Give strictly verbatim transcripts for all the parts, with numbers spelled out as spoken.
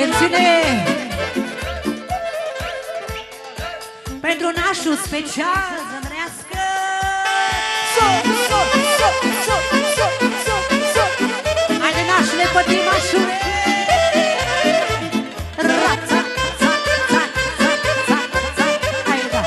Ține! Pentru nașul special zămrească! So, so, so, so, so, so, so. Haide nașule, pătimașule! Rața, ța, ța, ța, ța, ța. Hai, da!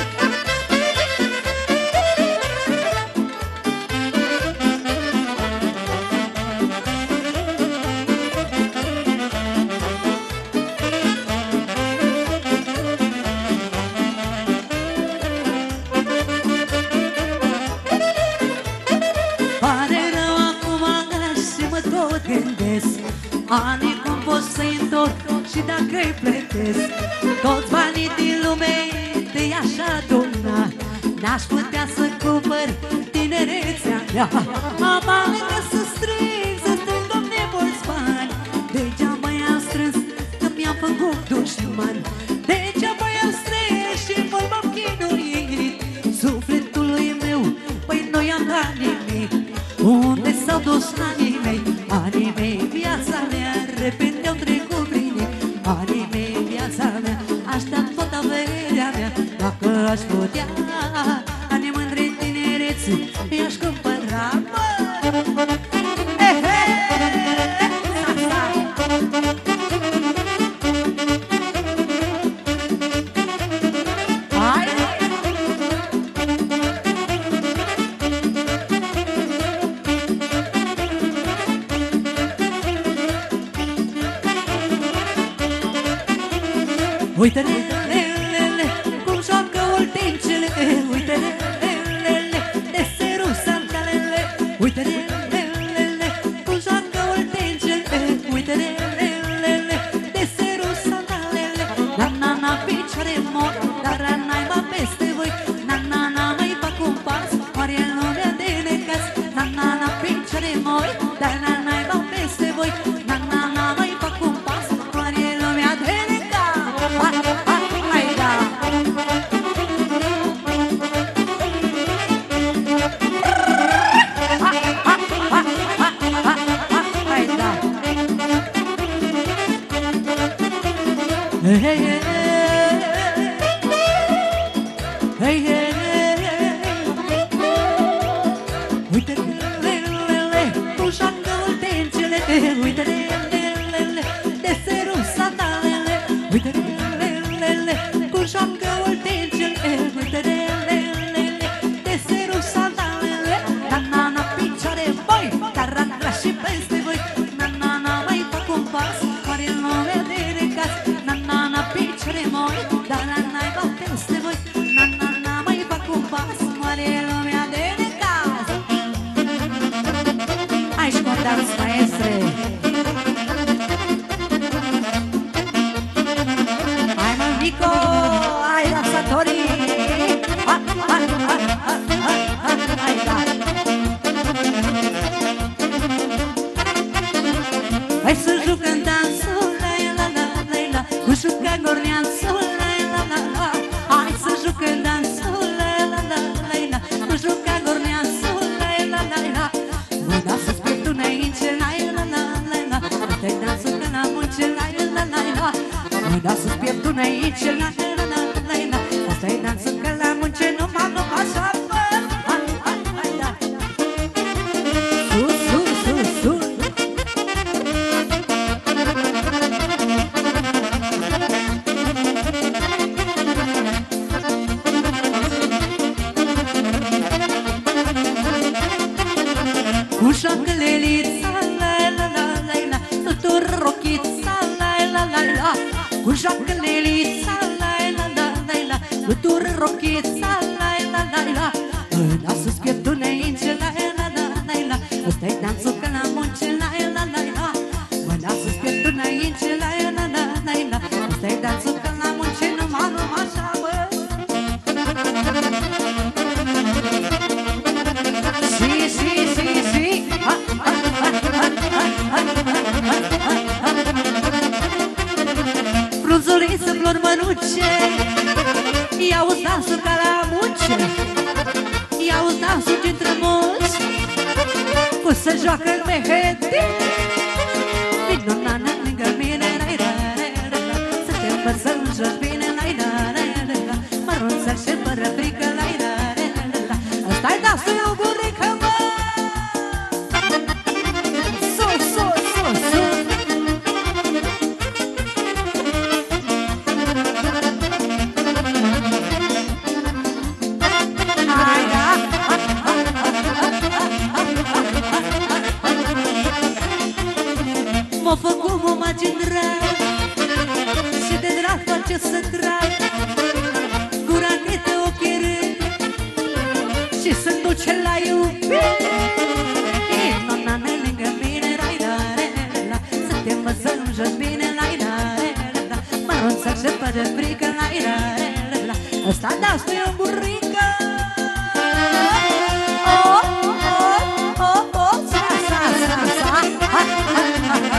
Anii cum pot să-i întorc și dacă-i plătesc toți banii din lume de așa aduna, n-aș putea să cumpăr tinerețea mea. Mama mea să strâng, să strâng, Doamne, mulți bani. Degeaba i-am strâns că mi-am făcut dușman. Degeaba i-am strâns și voi m-am chinuit. Sufletului meu, păi nu i-am dat nimic. Unde s-au dus anii mei? Anii mei, viața mea, repede au trecut prin ei. Anii mei, viața mea, aștept tot averea mea. Dacă aș putea, anii mândri tinereți, i-aș cumpăra, mă! Eh, eh, hai! Uite-le, cum joacă oltencele, uite-le, de seru santalele. Uite-le, cum joacă oltencele, uite-le, de seru santalele. Na-na-na, picioare mor, dar naiba peste voi. Na-na-na, mai fac un pas, oare în lumea de necaz. Na-na-na, picioare mor, dar naiba peste voi. Na-na-na, mai fac un pas, oare în lumea de necaz. Hai, da! Hai, da! Hey, hey, hey! Hey, hey, hey! Uite-le, cum joacă oltencele, uite-le, de seru santalele. Uite-le, cum joacă oltencele, uite-le, de seru santalele. Na-na-na, picioare, băi, dar-ra și peste voi. Na-na-na, mai fac un pas, oare în lumea de recaz. Na-na-na, picioare, moi, dar-ra naiba peste voi. Na-na-na, mai fac un pas, oare în lumea de recaz. Hai și contați, maestre! Hai, mă, Nico! Hai, dansatorii! Ha, ha, ha, ha, ha, ha, hai, da! Hai să jucăm dansul, la-la-la-la-la, cu juca gorneanțul, la-la-la-la. Hai să jucăm dansul, la-la-la-la-la, cu juca gorneanțul, la-la-la-la. Mă dau să spui tu înainte, la-la-la-la-la, stai dansul că la munce, la-la-la-la-la. Mă dau să spui tu înainte, la-la-la-la-la, stai dansul că la munce, numai, numai așa, bă. Hai, hai, hai, da! Sus, sus, sus, sus! Cu joacă lelița, la-la-la-la-la, tutur rochița, la-la-la-la. Cu joacă lelița, la-la-la-la-la, tutur rochița, la-la-la-la. Lasă-ți pieptul înainte, la-la-la-la-la, ăsta-i dansul că la munce, la-la-la-la. Mă lasă-ți pieptul înainte, la-la-la-la-la, ăsta-i dansul că la munce, numai, numai așa, bă. Și, și, și, și, ha, ha, ha, ha, ha, ha, ha, ha, ha. Frunzuliță, flori mănuce, ia-uzi dansul ca la munce, ia-uzi dansul dintre mulți, cum se joacă în mehedi. Vino, na, na, lângă mine, rai, rai, păsăm jos bine, la la la la la. Mărunțel și fără frică, la la la la la. Ăsta-i dansul iuburică, mă! Sus, sus, sus, sus! M-a făcut mumagin drag și de drag face să trag gura câte ochii rând și să-mi duce la iubire. Nona-ne lângă mine, rai-la-re-la, să te învățăm jos bine, rai-la-re-la, mărunțel și fără frică, rai-la-re-la. Ăsta dansul e o burică. Oh, oh, oh, oh, sa, sa, sa, sa, ha, ha, ha, ha.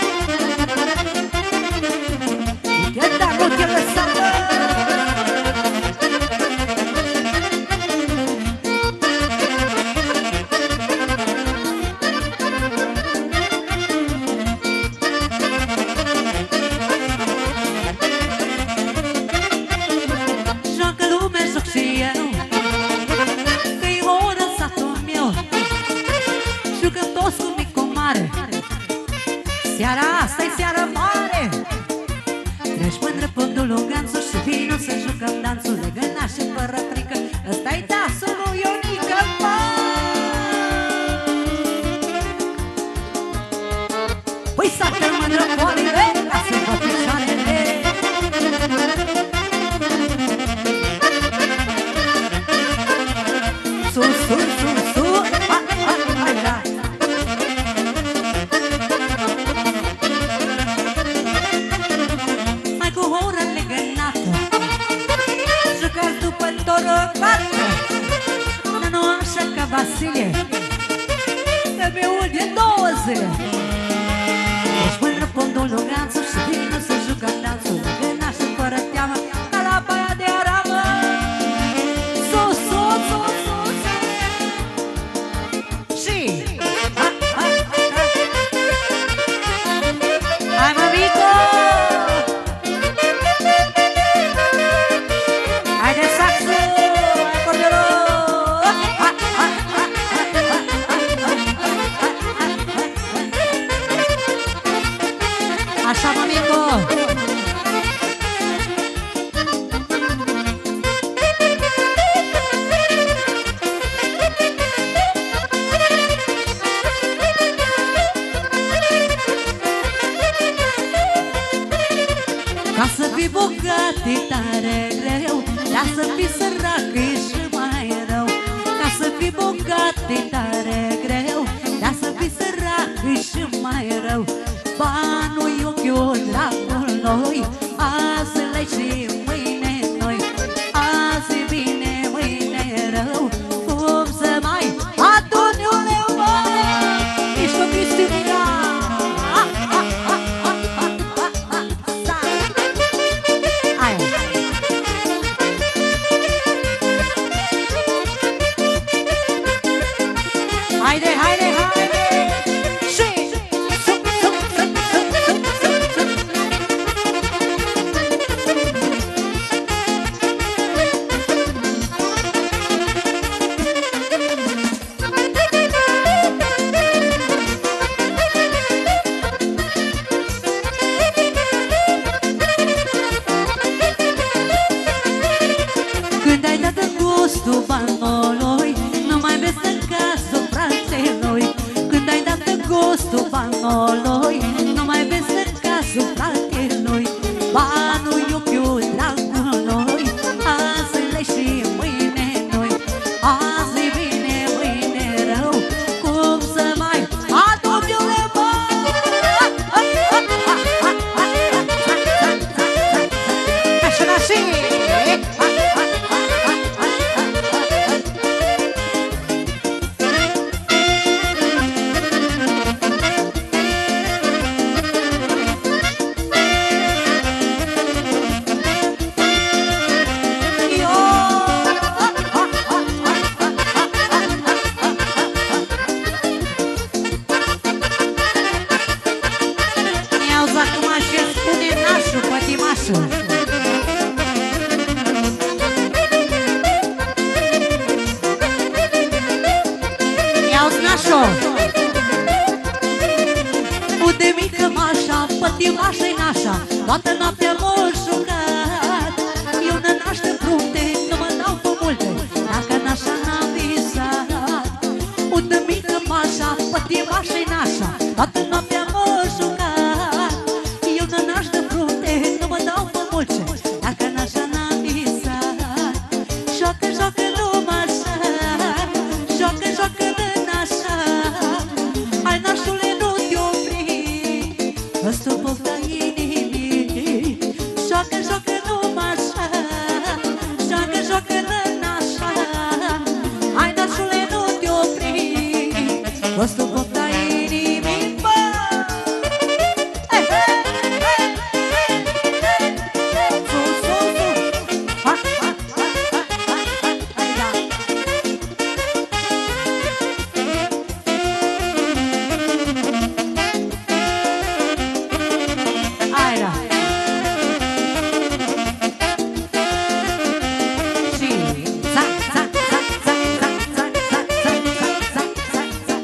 Seara asta-i seara mare, treci mândră pădul Luganțul și vino să jucăm danțul de gânaș și fără frică. Ăsta-i dansul lui Ionica, păi sacă mândră polile ca să fac picioarele. Sus, sus, sus, sus, ha, ha, ha, ha. Dar nu așa ca Vasile, că-mi de două zile. Deci mândră pondul Luganțul și vino să jucăm danțul de gânaș și fără teamă, ca la baia de aramă. Sus, sus, sus, sus. Și ha, ha, ha. Hai, mămico! Hai de saxul! Așa, mămico! Ca să fii bogat e tare greu, dar să fii sărac e și mai rău. Ca să fii bogat e tare greu, dar să fii sărac e și mai rău. Banul-i ochiul dragul noi, azi le și mâine noi. Azi e bine, mâine e rău, cum să mai adun eu leu, mă? Ești o Cristina! Haide, haide, haide! Și! Sup, sup, sup, sup, sup, sup, sup. Când ai dat în gustul banului, nu mai vezi în casă fratelui. Când ai dat în gustul banului, nu mai vezi în casă fratelui. Banul-i ochiul dragului, azi le și mâine noi. Azi e bine, mâine rău, cum să mai adun eu le mă? Așa, așa! pătimașa-i nașa, toată noaptea m-o jucat. Eu nănaș de frunte, nu mă dau pe multe, dacă nașa n-a visat. Uite mică mașa, pătimașa-i nașa, toată noaptea m-o jucat. Eu nănaș de frunte, nu mă dau pe multe, dacă nașa n-a visat. Joacă, joacă lumea așa, joacă, joacă de nașa. Hai nașule, nu te opri, ăsta pofta inimii. Joacă, joacă numai așa, joacă, joacă de nașa. Hai nașule, nu te opri, ăsta pofta inimii. Hey, hey, hey, hey, hey. Sus, sus, sus. Ha, ha, ha, ha, ha, ha, ha, da. Aira. Și zac, zac, zac, zac, zac, zac, zac, zac, zac, zac, zac,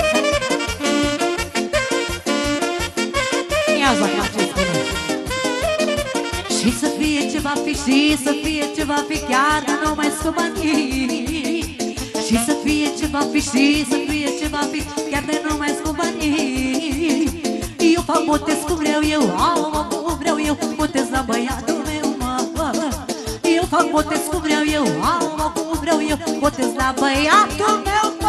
zac. Ia zac, ce spune. Și să fie ce va fi, și să fie ce va fi, chiar nu mai scot banii. Și să fie ce va fi, și să fie ce va fi, chiar de nu mai scot banii. Eu fac botez cum vreau eu, au, mă, cum vreau eu, botez la băiatul meu, mă. Eu fac botez cum vreau eu, au, mă, cum vreau eu, botez la băiatul meu.